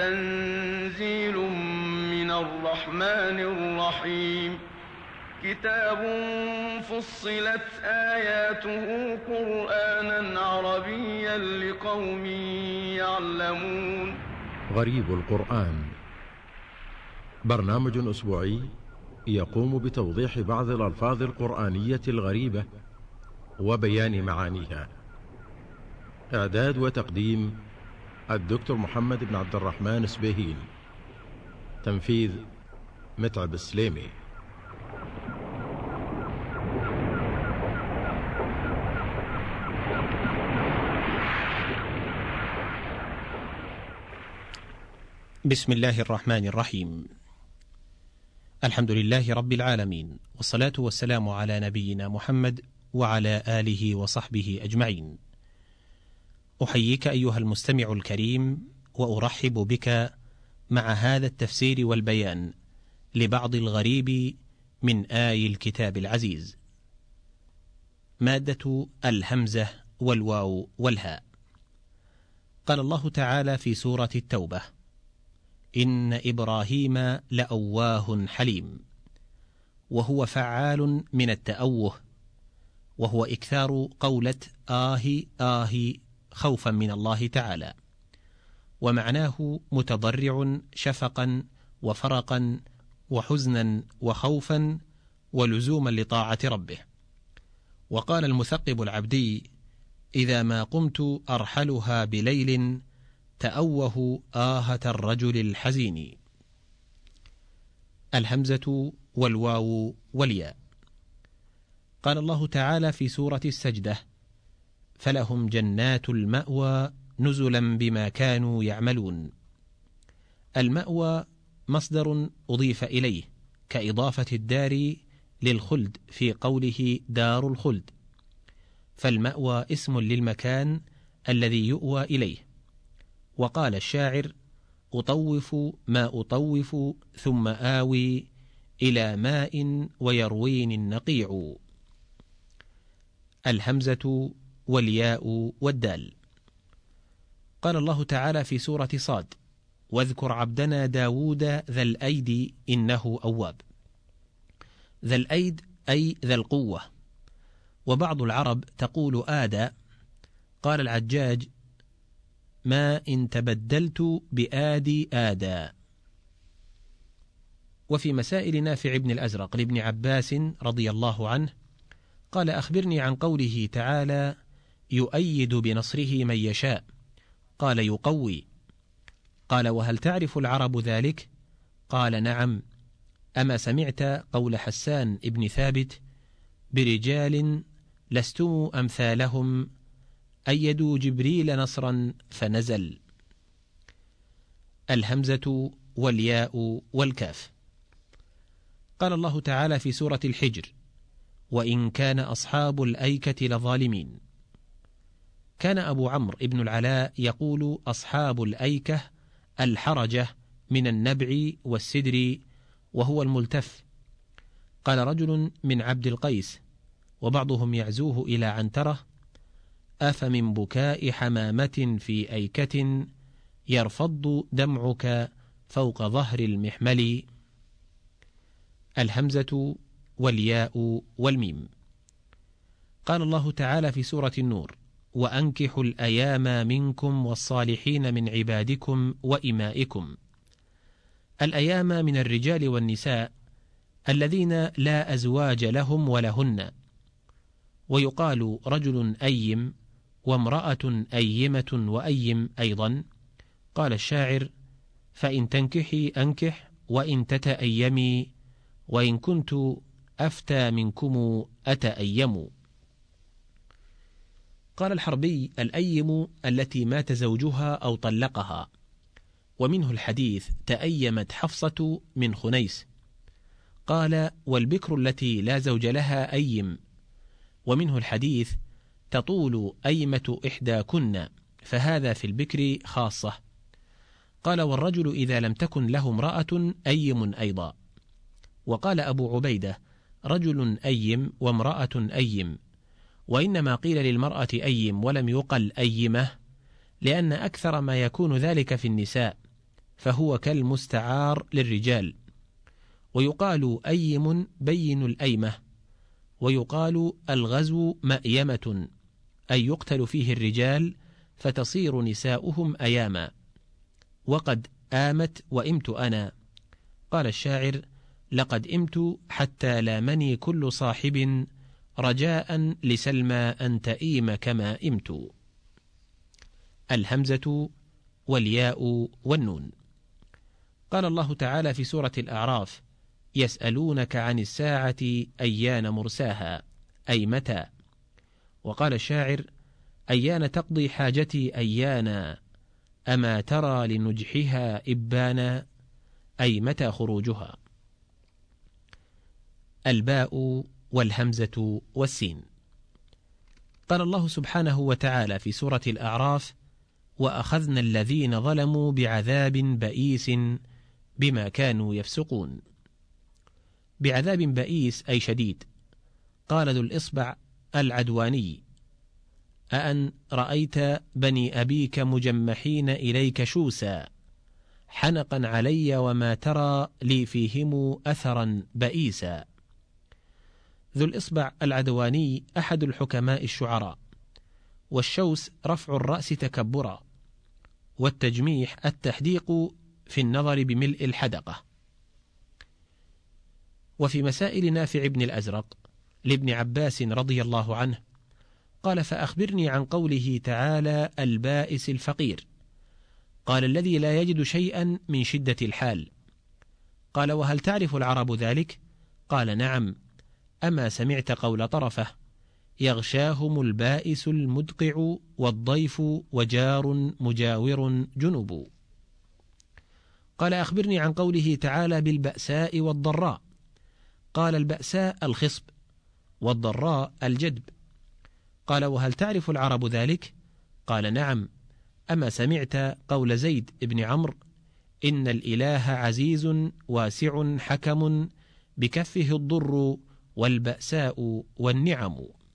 تنزيل من الرحمن الرحيم. كتاب فصلت آياته قرآنا عربيا لقوم يعلمون. غريب القرآن، برنامج أسبوعي يقوم بتوضيح بعض الألفاظ القرآنية الغريبة وبيان معانيها. إعداد وتقديم الدكتور محمد بن عبد الرحمن سبيهين. تنفيذ متعب السليمي. بسم الله الرحمن الرحيم. الحمد لله رب العالمين، والصلاة والسلام على نبينا محمد وعلى آله وصحبه أجمعين. أحييك أيها المستمع الكريم، وأرحب بك مع هذا التفسير والبيان لبعض الغريب من آي الكتاب العزيز. مادة الهمزة والواو والهاء. قال الله تعالى في سورة التوبة: إن إبراهيم لأواه حليم. وهو فعال من التأوه، وهو إكثار قولة آه آه خوفا من الله تعالى، ومعناه متضرع شفقا وفرقا وحزنا وخوفا ولزوما لطاعة ربه. وقال المثقب العبدي: إذا ما قمت أرحلها بليل تأوه آهة الرجل الحزين. الهمزة والواو والياء. قال الله تعالى في سورة السجدة: فلهم جنات المأوى نزلا بما كانوا يعملون. المأوى مصدر أضيف إليه كإضافة الدار للخلد في قوله دار الخلد، فالمأوى اسم للمكان الذي يؤوى إليه. وقال الشاعر: أطوف ما أطوف ثم آوي إلى ماء ويرويني النقيع. الهمزة والياء والدال. قال الله تعالى في سورة صاد: واذكر عبدنا داود ذا الأيد إنه أواب. ذا الأيد أي ذا القوة. وبعض العرب تقول آدى. قال العجاج: ما إن تبدلت بآدي آدى. وفي مسائل نافع بن الأزرق لابن عباس رضي الله عنه قال: أخبرني عن قوله تعالى: يؤيد بنصره من يشاء. قال: يقوي. قال: وهل تعرف العرب ذلك؟ قال: نعم. أما سمعت قول حسان ابن ثابت: برجال لستم أمثالهم أيدوا جبريل نصرا فنزل. الهمزة والياء والكاف. قال الله تعالى في سورة الحجر: وإن كان أصحاب الأيكة لظالمين. كان أبو عمرو ابن العلاء يقول: أصحاب الأيكة الحرجة من النبع والسدر وهو الملتف. قال رجل من عبد القيس، وبعضهم يعزوه إلى عنترة: أفمن بكاء حمامة في أيكة يرفض دمعك فوق ظهر المحمل. الهمزة والياء والميم. قال الله تعالى في سورة النور: وأنكحوا الأيام منكم والصالحين من عبادكم وإمائكم. الأيام من الرجال والنساء الذين لا أزواج لهم ولهن. ويقال رجل أيم وامرأة أيمة وأيم أيضا. قال الشاعر: فإن تنكحي أنكح وإن تتأيمي وإن كنت أفتى منكم أتأيم. قال الحربي: الأيم التي مات زوجها أو طلقها. ومنه الحديث: تأيمت حفصة من خنيس. قال: والبكر التي لا زوج لها أيم. ومنه الحديث: تطول أيمة إحداكن، فهذا في البكر خاصة. قال: والرجل إذا لم تكن له امرأة أيم أيضا. وقال أبو عبيدة: رجل أيم وامرأة أيم. وإنما قيل للمرأة أيم ولم يقل أيمة لأن أكثر ما يكون ذلك في النساء، فهو كالمستعار للرجال، ويقال أيم بين الأيمة، ويقال الغزو مأيمة، أي يقتل فيه الرجال فتصير نساؤهم أياما. وقد آمت وإمت أنا. قال الشاعر: لقد إمت حتى لامني كل صاحب، رجاء لسلمى أن تئيم كما إمت. الهمزة والياء والنون. قال الله تعالى في سورة الأعراف: يسألونك عن الساعة أيان مرساها، أي متى. وقال الشاعر: أيان تقضي حاجتي أيانا، أما ترى لنجحها إبانا، أي متى خروجها. الباء والهمزة والسين. قال الله سبحانه وتعالى في سورة الأعراف: وأخذنا الذين ظلموا بعذاب بئيس بما كانوا يفسقون. بعذاب بئيس أي شديد. قال ذو الإصبع العدواني: أأن رأيت بني أبيك مجمحين إليك شوسا، حنقا علي وما ترى لي فيهم أثرا بئيسا. ذو الإصبع العدواني أحد الحكماء الشعراء. والشوس رفع الرأس تكبرا، والتجميح التحديق في النظر بملء الحدقة. وفي مسائل نافع بن الأزرق لابن عباس رضي الله عنه قال: فأخبرني عن قوله تعالى: البائس الفقير. قال: الذي لا يجد شيئا من شدة الحال. قال: وهل تعرف العرب ذلك؟ قال: نعم. أما سمعت قول طرفة: يغشاهم البائس المدقع والضيف وجار مجاور جنب. قال: أخبرني عن قوله تعالى: بالبأساء والضراء. قال: البأساء الخصب، والضراء الجدب. قال: وهل تعرف العرب ذلك؟ قال: نعم. أما سمعت قول زيد بن عمرو: إن الإله عزيز واسع حكم، بكفه الضر والبأساء والنعم.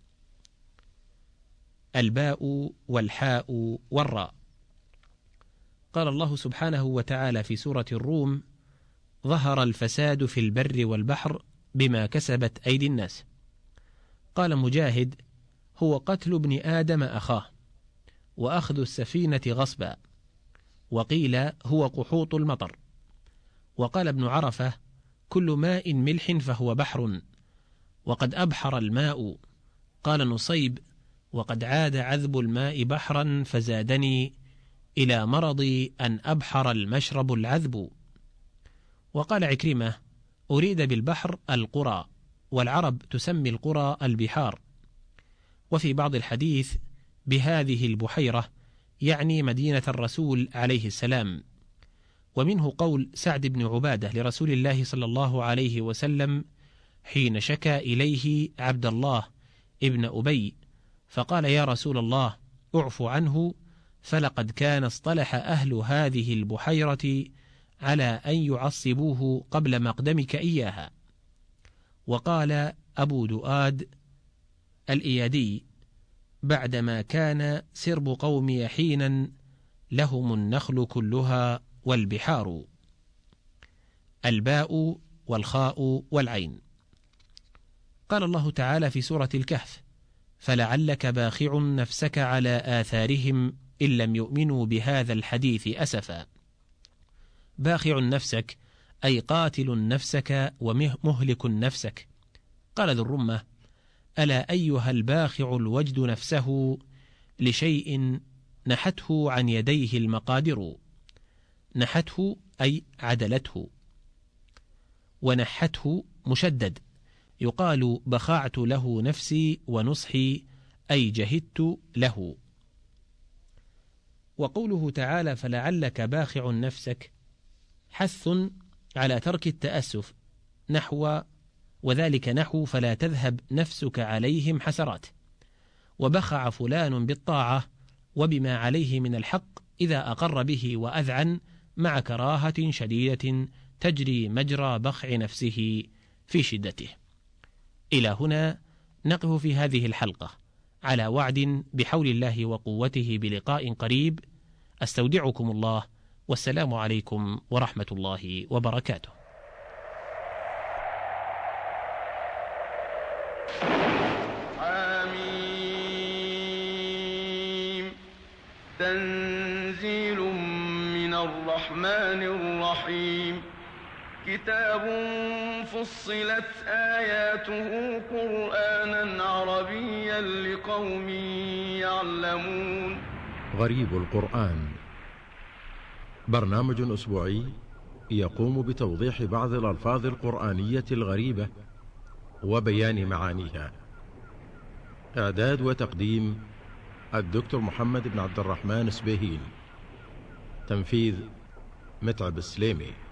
الباء والحاء والراء. قال الله سبحانه وتعالى في سورة الروم: ظهر الفساد في البر والبحر بما كسبت أيدي الناس. قال مجاهد: هو قتل ابن آدم أخاه، وأخذ السفينة غصبا. وقيل: هو قحوط المطر. وقال ابن عرفة: كل ماء ملح فهو بحر، وقد أبحر الماء. قال نصيب: وقد عاد عذب الماء بحرا، فزادني إلى مرضي أن أبحر المشرب العذب. وقال عكرمة: أريد بالبحر القرى، والعرب تسمي القرى البحار. وفي بعض الحديث: بهذه البحيرة، يعني مدينة الرسول عليه السلام. ومنه قول سعد بن عبادة لرسول الله صلى الله عليه وسلم حين شكى إليه عبد الله ابن أبي، فقال: يا رسول الله، اعف عنه، فلقد كان اصطلح أهل هذه البحيرة على أن يعصبوه قبل مقدمك إياها. وقال أبو دؤاد الإيادي: بعدما كان سرب قومي حينا، لهم النخل كلها والبحار. الباء والخاء والعين. قال الله تعالى في سورة الكهف: فلعلك باخع نفسك على آثارهم إن لم يؤمنوا بهذا الحديث أسفا. باخع نفسك أي قاتل نفسك ومهلك نفسك. قال ذو الرمة: ألا أيها الباخع الوجد نفسه لشيء نحته عن يديه المقادر. نحته أي عدلته، ونحته مشدد. يقال: بخعت له نفسي ونصحي، أي جهدت له. وقوله تعالى: فلعلك باخع نفسك، حث على ترك التأسف، وذلك نحو: فلا تذهب نفسك عليهم حسرات. وبخع فلان بالطاعة وبما عليه من الحق إذا أقر به وأذعن، مع كراهة شديدة تجري مجرى بخع نفسه في شدته. إلى هنا نقف في هذه الحلقة، على وعد بحول الله وقوته بلقاء قريب. أستودعكم الله، والسلام عليكم ورحمة الله وبركاته. حميم. تنزيل من الرحمن الرحيم. كتاب فصلت آياته قرآنا عربيا لقوم يعلمون. غريب القرآن، برنامج أسبوعي يقوم بتوضيح بعض الألفاظ القرآنية الغريبة وبيان معانيها. إعداد وتقديم الدكتور محمد بن عبد الرحمن سبيهين. تنفيذ متعب السليمي.